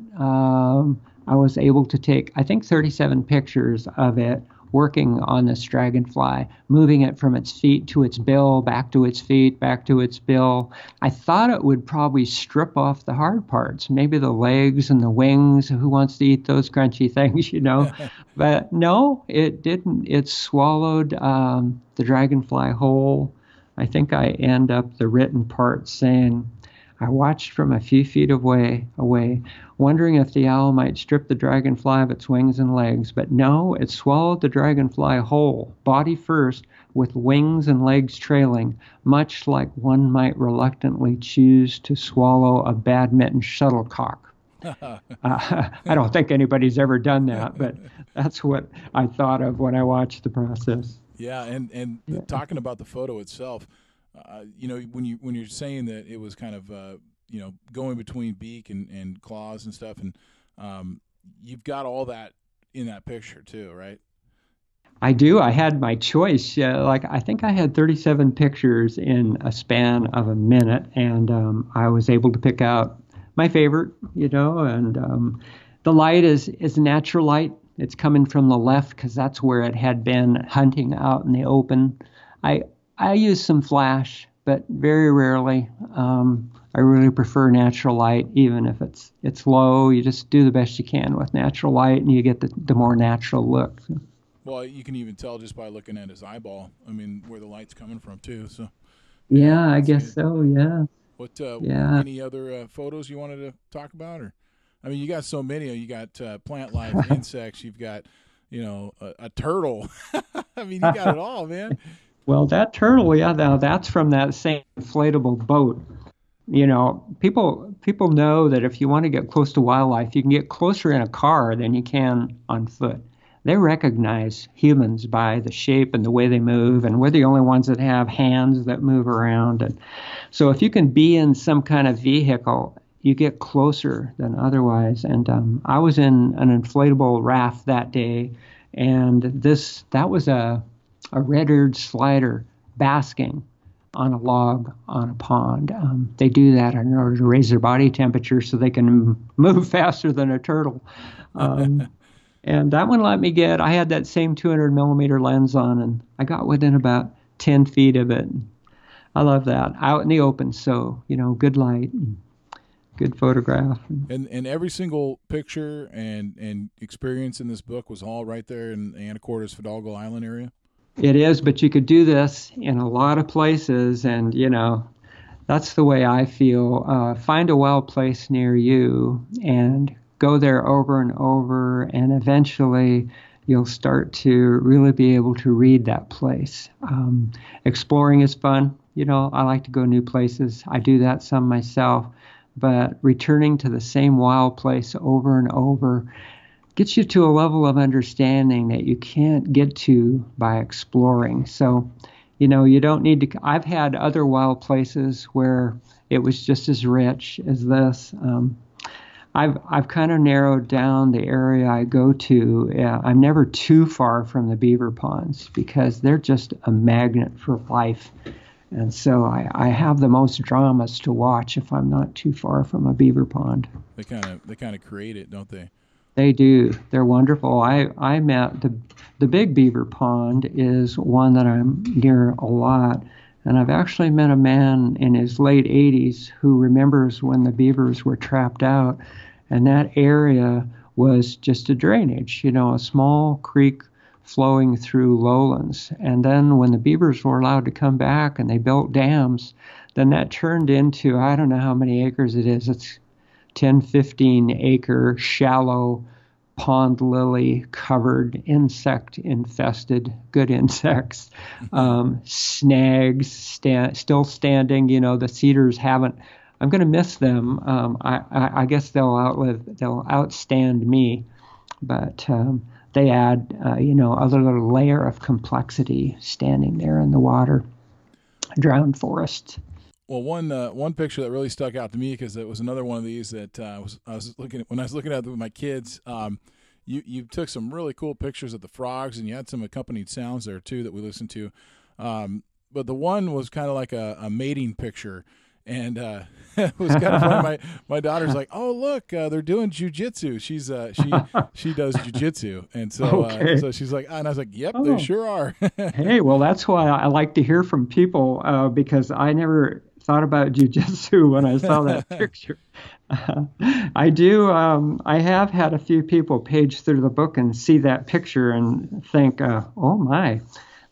um, I was able to take, I think, thirty-seven pictures of it working on this dragonfly, moving it from its feet to its bill, back to its feet, back to its bill. I thought it would probably strip off the hard parts, maybe the legs and the wings. Who wants to eat those crunchy things, you know? But no, it didn't. It swallowed um, the dragonfly whole. I think I end up the written part saying, I watched from a few feet away, away, wondering if the owl might strip the dragonfly of its wings and legs. But no, it swallowed the dragonfly whole, body first, with wings and legs trailing, much like one might reluctantly choose to swallow a badminton shuttlecock. uh, I don't think anybody's ever done that, but that's what I thought of when I watched the process. Yeah, and, and Yeah. talking about the photo itself, Uh, you know, when you when you're saying that it was kind of uh, you know, going between beak and, and claws and stuff, and um, you've got all that in that picture too, right? I do. I had my choice. Uh, like I think I had thirty-seven pictures in a span of a minute, and um, I was able to pick out my favorite. You know, and um, the light is is natural light. It's coming from the left because that's where it had been hunting out in the open. I I use some flash, but very rarely. Um, I really prefer natural light, even if it's it's low. You just do the best you can with natural light, and you get the, the more natural look. Well, you can even tell just by looking at his eyeball. I mean, where the light's coming from too. So. Yeah, I guess good. so. Yeah. What? Uh, yeah. Any other uh, photos you wanted to talk about, or? I mean, you got so many. You got uh, plant life, insects. You've got, you know, a, a turtle. I mean, you got it all, man. Well, that turtle, yeah, now that's from that same inflatable boat. You know, people people know that if you want to get close to wildlife, you can get closer in a car than you can on foot. They recognize humans by the shape and the way they move, and we're the only ones that have hands that move around. And so if you can be in some kind of vehicle, you get closer than otherwise. And um, I was in an inflatable raft that day, And this that was a a red-eared slider basking on a log on a pond. Um, they do that in order to raise their body temperature so they can move faster than a turtle. Um, and that one let me get, I had that same two hundred millimeter lens on, and I got within about ten feet of it. I love that. Out in the open, so, you know, good light, and good photograph. And and every single picture and, and experience in this book was all right there in Anacortes, Fidalgo Island area? It is, but you could do this in a lot of places, and, you know, that's the way I feel. Uh, find a wild place near you and go there over and over, and eventually you'll start to really be able to read that place. Um, exploring is fun. You know, I like to go new places. I do that some myself, but returning to the same wild place over and over gets you to a level of understanding that you can't get to by exploring. So, you know, you don't need to. I've had other wild places where it was just as rich as this. Um, I've I've kind of narrowed down the area I go to. Uh, I'm never too far from the beaver ponds because they're just a magnet for life. And so I, I have the most dramas to watch if I'm not too far from a beaver pond. They kind of they kind of create it, don't they? They do. They're wonderful. I, I met the the Big Beaver Pond is one that I'm near a lot. And I've actually met a man in his late eighties who remembers when the beavers were trapped out. And that area was just a drainage, you know, a small creek flowing through lowlands. And then when the beavers were allowed to come back and they built dams, then that turned into, I don't know how many acres it is. It's ten, fifteen acre shallow pond lily covered, insect infested, good insects, um, snags sta- still standing. You know, the cedars haven't, I'm going to miss them. Um, I, I, I guess they'll outlive, they'll outstand me, but um, they add, uh, you know, a little layer of complexity standing there in the water. Drowned forest. Well, one uh, one picture that really stuck out to me because it was another one of these that uh, was I was looking at when I was looking at it with my kids. Um, you you took some really cool pictures of the frogs, and you had some accompanied sounds there too that we listened to. Um, but the one was kind of like a, a mating picture, and uh, it was kind of funny. My my daughter's like, "Oh, look, uh, they're doing jujitsu." She's uh, she she does jujitsu, and so Okay. uh, so she's like, and I was like, "Yep, Oh. they sure are." Hey, well, that's why I like to hear from people uh, because I never thought about jujitsu when I saw that picture. Uh, I do. Um, I have had a few people page through the book and see that picture and think, uh, "Oh my,"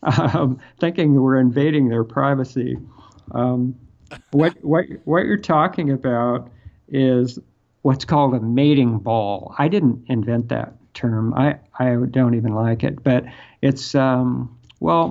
um, thinking we're invading their privacy. Um, what what what you're talking about is what's called a mating ball. I didn't invent that term. I I don't even like it, but it's um, well,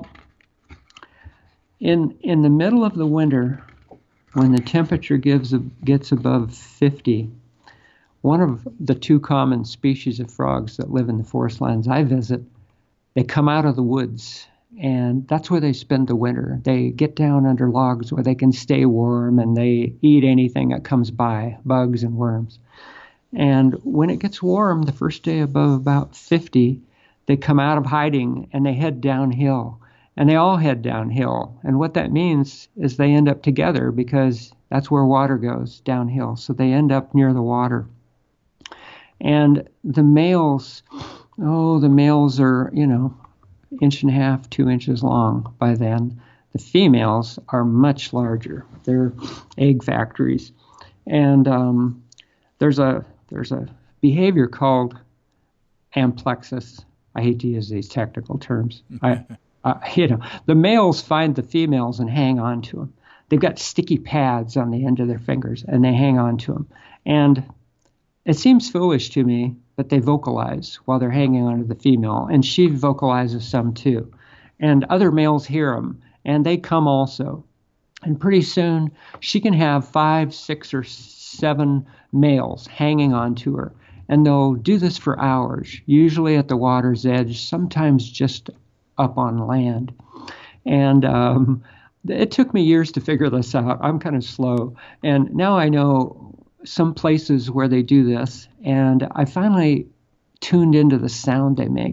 in in the middle of the winter, when the temperature gives a, gets above fifty, one of the two common species of frogs that live in the forest lands I visit, they come out of the woods, and that's where they spend the winter. They get down under logs where they can stay warm, and they eat anything that comes by, bugs and worms. And when it gets warm, the first day above about fifty, they come out of hiding and they head downhill. And they all head downhill. And what that means is they end up together because that's where water goes, downhill. So they end up near the water. And the males, oh, the males are, you know, inch and a half, two inches long by then. The females are much larger. They're egg factories. And um, there's a there's a behavior called amplexus. I hate to use these technical terms. I Uh, you know, the males find the females and hang on to them. They've got sticky pads on the end of their fingers, and they hang on to them. And it seems foolish to me, but they vocalize while they're hanging on to the female, and she vocalizes some too. And other males hear them, and they come also. And pretty soon, she can have five, six, or seven males hanging on to her, and they'll do this for hours, usually at the water's edge, sometimes just up on land. And um, it took me years to figure this out. I'm kind of slow. And now I know some places where they do this. And I finally tuned into the sound they make.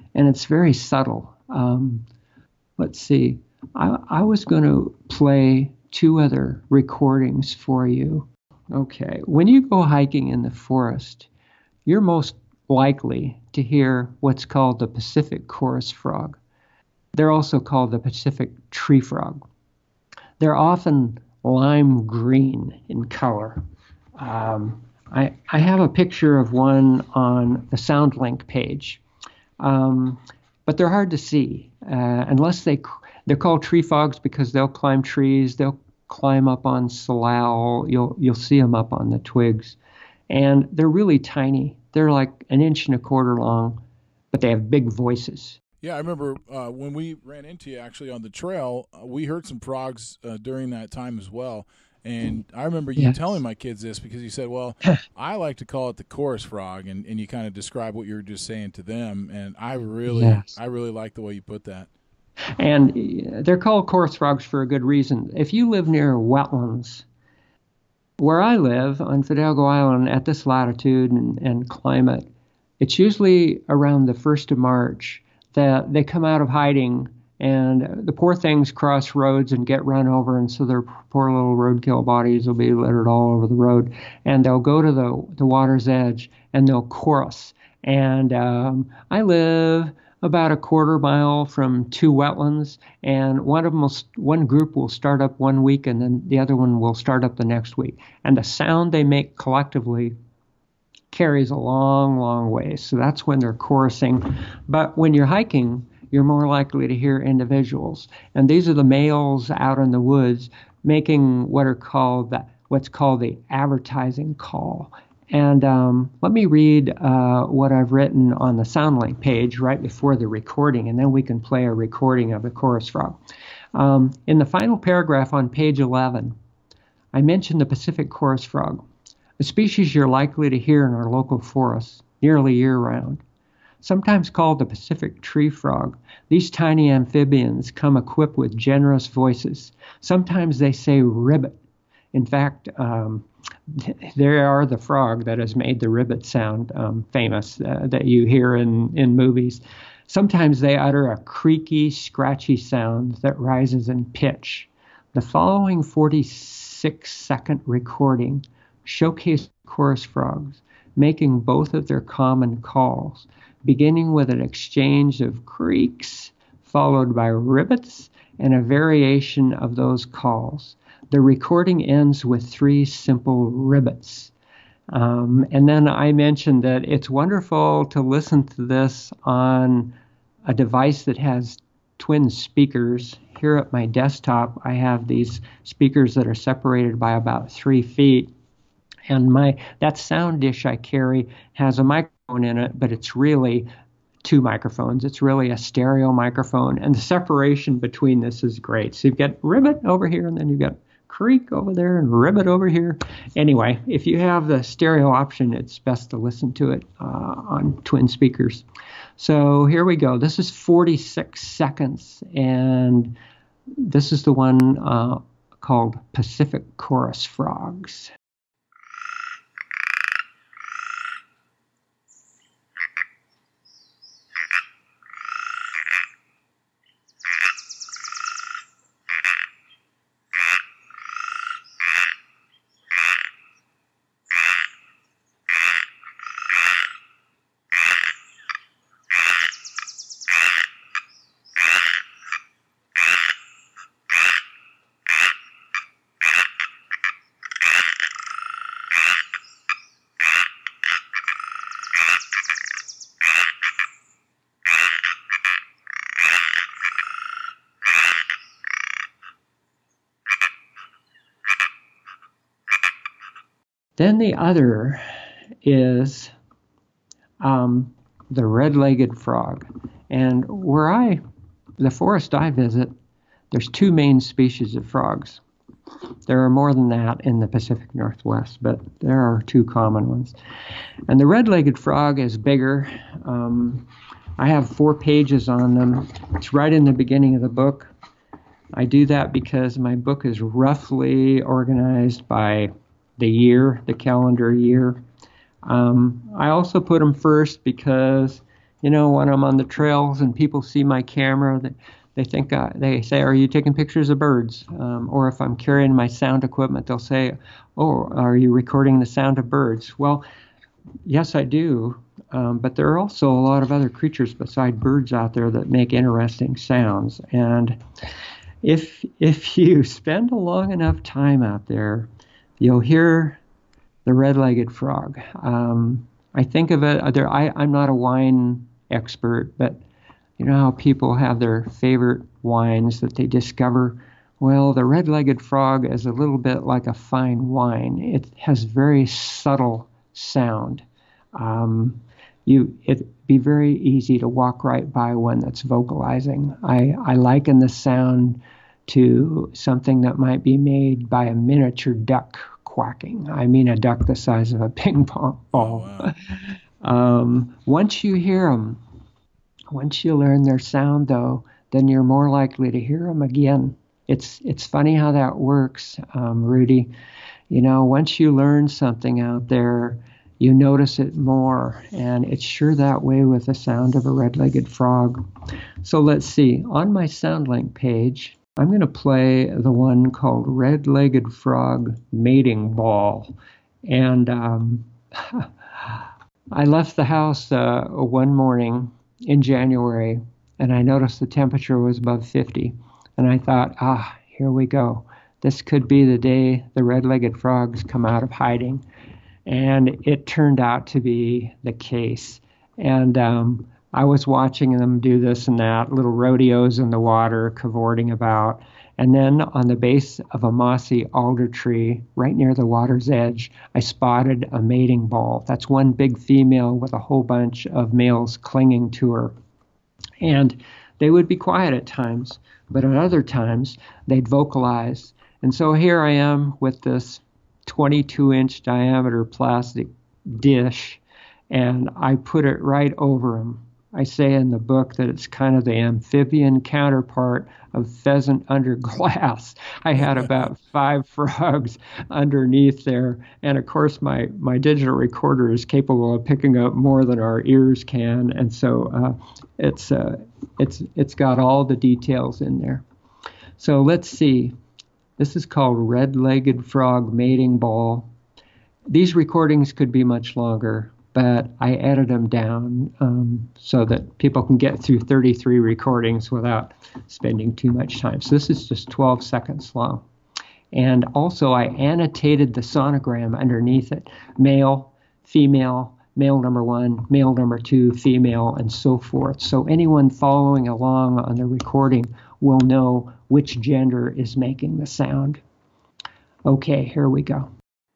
and it's very subtle. Um, let's see. I, I was going to play two other recordings for you. Okay. When you go hiking in the forest, you're most likely to hear what's called the Pacific chorus frog. They're also called the Pacific tree frog. They're often lime green in color. Um, I, I have a picture of one on the SoundLink page, um, but they're hard to see uh, unless they, they're called tree frogs because they'll climb trees, they'll climb up on salal, you'll, you'll see them up on the twigs, and they're really tiny. They're like an inch and a quarter long, but they have big voices. Yeah, I remember uh, when we ran into you actually on the trail, uh, we heard some frogs uh, during that time as well. And I remember you Yes. telling my kids this because you said, well, I like to call it the chorus frog. And, and you kind of describe what you were just saying to them. And I really, Yes. I really like the way you put that. And they're called chorus frogs for a good reason. If you live near wetlands, where I live on Fidalgo Island at this latitude and, and climate, it's usually around the first of March that they come out of hiding, and the poor things cross roads and get run over, and so their poor little roadkill bodies will be littered all over the road. And they'll go to the, the water's edge, and they'll chorus. And um, I live about a quarter mile from two wetlands, and one of them will, one group will start up one week, and then the other one will start up the next week. And the sound they make collectively carries a long, long way. So that's when they're chorusing. But when you're hiking, you're more likely to hear individuals. And these are the males out in the woods making what are called the, what's called the advertising call. And um, let me read uh, what I've written on the SoundLink page right before the recording, and then we can play a recording of the chorus frog. Um, in the final paragraph on page eleven, I mentioned the Pacific chorus frog, a species you're likely to hear in our local forests nearly year-round. Sometimes called the Pacific tree frog, these tiny amphibians come equipped with generous voices. Sometimes they say ribbit. In fact, um, they are the frog that has made the ribbit sound um, famous uh, that you hear in, in movies. Sometimes they utter a creaky, scratchy sound that rises in pitch. The following forty-six second recording showcased chorus frogs making both of their common calls, beginning with an exchange of creaks, followed by ribbits, and a variation of those calls. The recording ends with three simple ribbits. Um, and then I mentioned that it's wonderful to listen to this on a device that has twin speakers. Here at my desktop, I have these speakers that are separated by about three feet. And my that sound dish I carry has a microphone in it, but it's really two microphones. It's really a stereo microphone. And the separation between this is great. So you've got ribbit over here, and then you've got creak over there and ribbit over here. Anyway, if you have the stereo option, it's best to listen to it uh, on twin speakers. So here we go. This is forty-six seconds, and this is the one uh, called Pacific chorus frogs. Then the other is um, the red-legged frog. And where I, the forest I visit, there's two main species of frogs. There are more than that in the Pacific Northwest, but there are two common ones. And the red-legged frog is bigger. Um, I have four pages on them. It's right in the beginning of the book. I do that because my book is roughly organized by the year, the calendar year. Um, I also put them first because You know, when I'm on the trails and people see my camera, they, they think uh, they say, "Are you taking pictures of birds?" Um, or if I'm carrying my sound equipment, they'll say, "Oh, are you recording the sound of birds?" Well, yes, I do. Um, but there are also a lot of other creatures beside birds out there that make interesting sounds. And if if you spend a long enough time out there, you'll hear the red-legged frog. Um, I think of it. There, I, I'm not a wine expert, but you know how people have their favorite wines that they discover. Well, the red-legged frog is a little bit like a fine wine. It has very subtle sound. Um, you, it'd be very easy to walk right by one that's vocalizing. I, I liken the sound to something that might be made by a miniature duck quacking. I mean a duck the size of a ping pong ball. Oh, wow. um, once you hear them, once you learn their sound, though, then you're more likely to hear them again. It's it's funny how that works, um, Rudy. You know, once you learn something out there, you notice it more, and it's sure that way with the sound of a red-legged frog. So let's see. On my SoundLink page, I'm going to play the one called Red-Legged Frog Mating Ball. And um, I left the house uh, one morning in January, and I noticed the temperature was above fifty. And I thought, ah, here we go. This could be the day the red-legged frogs come out of hiding. And it turned out to be the case. And um, I was watching them do this and that, little rodeos in the water, cavorting about. And then on the base of a mossy alder tree, right near the water's edge, I spotted a mating ball. That's one big female with a whole bunch of males clinging to her. And they would be quiet at times, but at other times, they'd vocalize. And so here I am with this twenty-two inch diameter plastic dish, and I put it right over them. I say in the book that it's kind of the amphibian counterpart of pheasant under glass. I had about five frogs underneath there, and of course my, my digital recorder is capable of picking up more than our ears can, and so uh, it's uh, it's it's got all the details in there. So let's see. This is called Red-Legged Frog Mating Ball. These recordings could be much longer, but I edit them down um, so that people can get through thirty-three recordings without spending too much time. So this is just twelve seconds long. And also I annotated the sonogram underneath it. Male, female, male number one, male number two, female, and so forth. So anyone following along on the recording will know which gender is making the sound. Okay, here we go.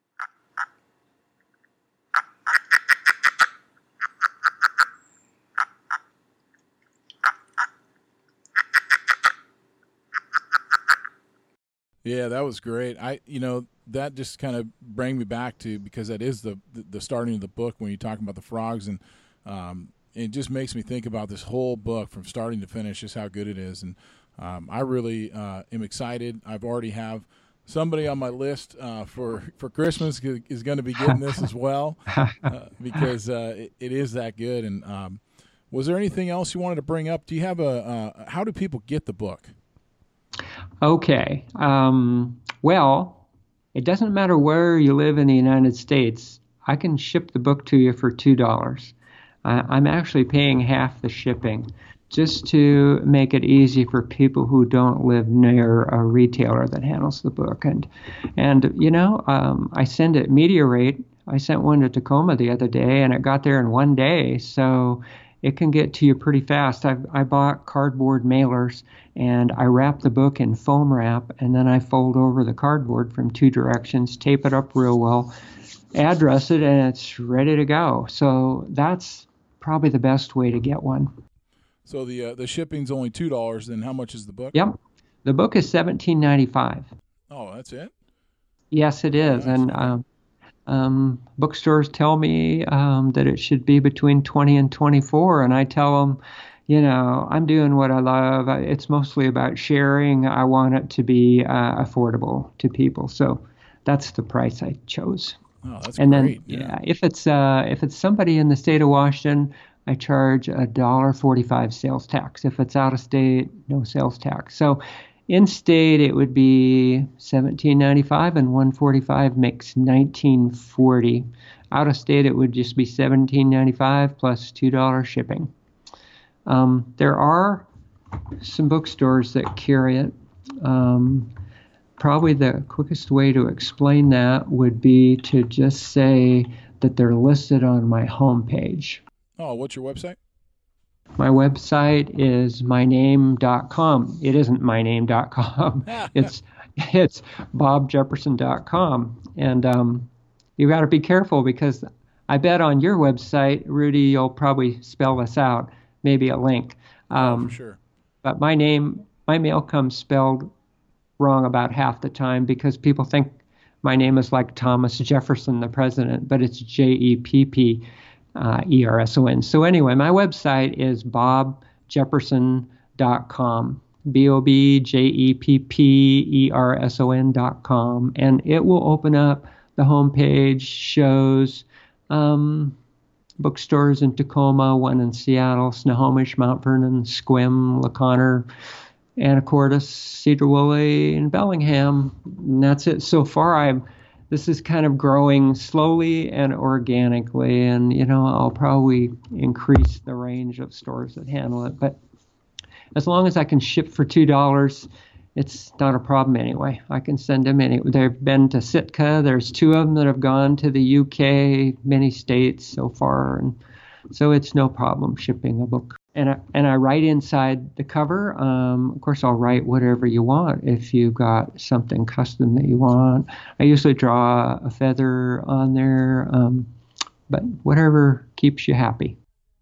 Yeah, that was great. I, you know, that just kind of bring me back to, because that is the, the the starting of the book when you're talking about the frogs, and um, it just makes me think about this whole book from starting to finish, just how good it is. And um, I really uh, am excited. I've already have somebody on my list uh, for for Christmas is going to be getting this as well uh, because uh, it, it is that good. And um, was there anything else you wanted to bring up? Do you have a uh, how do people get the book? Okay. Um, well, it doesn't matter where you live in the United States. I can ship the book to you for two dollars. Uh, I'm actually paying half the shipping just to make it easy for people who don't live near a retailer that handles the book. And, and you know, um, I send it media rate. I sent one to Tacoma the other day, and it got there in one day. So it can get to you pretty fast. I I bought cardboard mailers, and I wrap the book in foam wrap, and then I fold over the cardboard from two directions, tape it up real well, address it, and it's ready to go. So that's probably the best way to get one. So the uh, the shipping's only two dollars. Then how much is the book? Yep, the book is seventeen ninety-five. Oh, that's it. Yes, it is, and um, um, bookstores tell me um, that it should be between twenty and twenty-four, and I tell them, you know, I'm doing what I love. It's mostly about sharing. I want it to be uh, affordable to people, so that's the price I chose. Oh, that's and great. then, yeah, yeah if it's uh, if it's somebody in the state of Washington, I charge a one dollar forty-five sales tax. If it's out of state, no sales tax. So in state, it would be seventeen ninety-five, and one forty-five makes nineteen forty. Out of state, it would just be seventeen ninety-five plus two dollars shipping. Um, there are some bookstores that carry it. Um, probably the quickest way to explain that would be to just say that they're listed on my homepage. Oh, what's your website? My website is my name dot com. It isn't my name dot com. it's it's bob jefferson dot com. And um, you got to be careful, because I bet on your website, Rudy, you'll probably spell this out, maybe a link. Um, oh, for sure. But my name, my mail comes spelled wrong about half the time, because people think my name is like Thomas Jefferson, the president, but it's J E P P E R S O N. So anyway, my website is bob jefferson dot com, B O B J E P P E R S O N dot com, and it will open up the homepage, shows um, bookstores in Tacoma, one in Seattle, Snohomish, Mount Vernon, Sequim, LaConner, Anacortes, Cedar Woolley, and Bellingham. And that's it. So far, I'm this is kind of growing slowly and organically, and you know, I'll probably increase the range of stores that handle it. But as long as I can ship for two dollars, it's not a problem anyway. I can send them any. They've been to Sitka. There's two of them that have gone to the U K, many states so far, and so it's no problem shipping a book. And I, and I write inside the cover. Um, of course, I'll write whatever you want. If you've got something custom that you want, I usually draw a feather on there. Um, but whatever keeps you happy.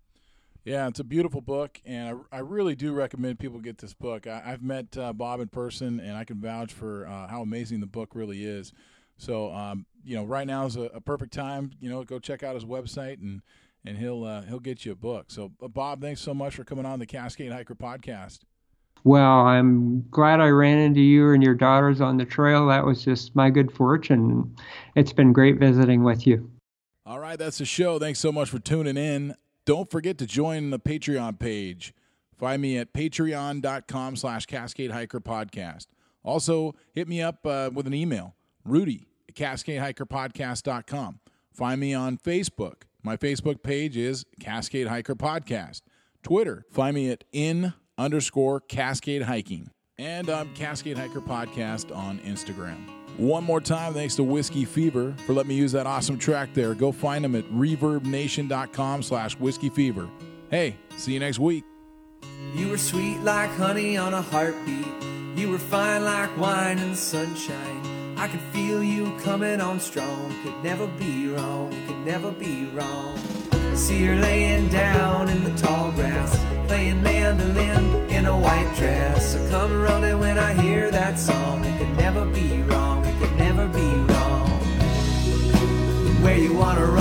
Yeah, it's a beautiful book, and I, I really do recommend people get this book. I, I've met uh, Bob in person, and I can vouch for uh, how amazing the book really is. So, um, you know, right now is a, a perfect time. You know, go check out his website, and and he'll uh, he'll get you a book. So, uh, Bob, thanks so much for coming on the Cascade Hiker podcast. Well, I'm glad I ran into you and your daughters on the trail. That was just my good fortune. It's been great visiting with you. All right, that's the show. Thanks so much for tuning in. Don't forget to join the Patreon page. Find me at patreon.com slash Cascade Hiker Podcast. Also, hit me up uh, with an email, Rudy at cascade hiker podcast dot com. Find me on Facebook. My Facebook page is Cascade Hiker Podcast. Twitter, find me at in underscore Cascade Hiking. And I'm Cascade Hiker Podcast on Instagram. One more time, thanks to Whiskey Fever for letting me use that awesome track there. Go find them at reverbnation.com slash whiskey fever. Hey, see you next week. You were sweet like honey on a heartbeat. You were fine like wine in the sunshine. I could feel you coming on strong. Could never be wrong, could never be wrong. I see her laying down in the tall grass, playing mandolin in a white dress. I come running when I hear that song. It could never be wrong, it could never be wrong. Where you wanna run?